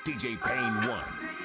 DJ Pain 1.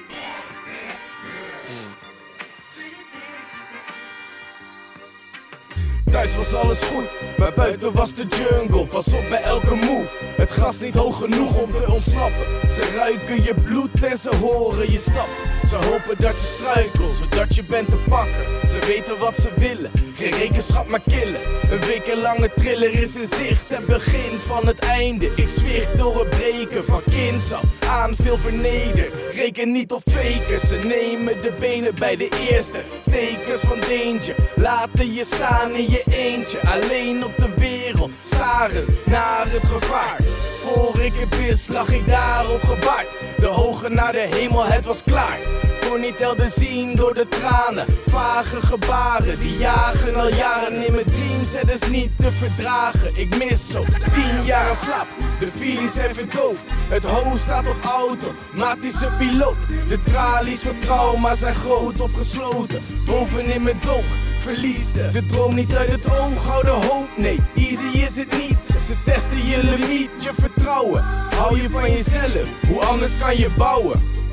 Thuis was alles goed, maar buiten was de jungle. Pas op bij elke move, het gras niet hoog genoeg om te ontsnappen. Ze ruiken je bloed en ze horen je stappen. Ze hopen dat je struikelt, zodat je bent te pakken. Ze weten wat ze willen, geen rekenschap maar killen. Een wekenlange thriller is in zicht, het begin van het einde. Ik zwicht door het breken van kinds af aan, veel vernederd. Reken niet op fakers, ze nemen de benen bij de eerste tekens van danger. Laten je staan in je eentje, alleen op de wereld, staren naar het gevaar. Voor ik het wist lag ik daar op gebaard, de hoge naar de hemel, het was klaar. Kon niet helder zien door de tranen, vage gebaren die jagen al jaren in mijn dreams. Het is niet te verdragen, ik mis zo 10 jaar slaap. De feelings zijn verdoofd, het hoofd staat op automatische piloot. De tralies van trauma zijn groot opgesloten, bovenin mijn dom. Verlies de droom niet uit het oog, hou de hoop, nee, easy is het niet. Ze testen je limiet, je vertrouwen, hou je van jezelf, hoe anders kan je bouwen?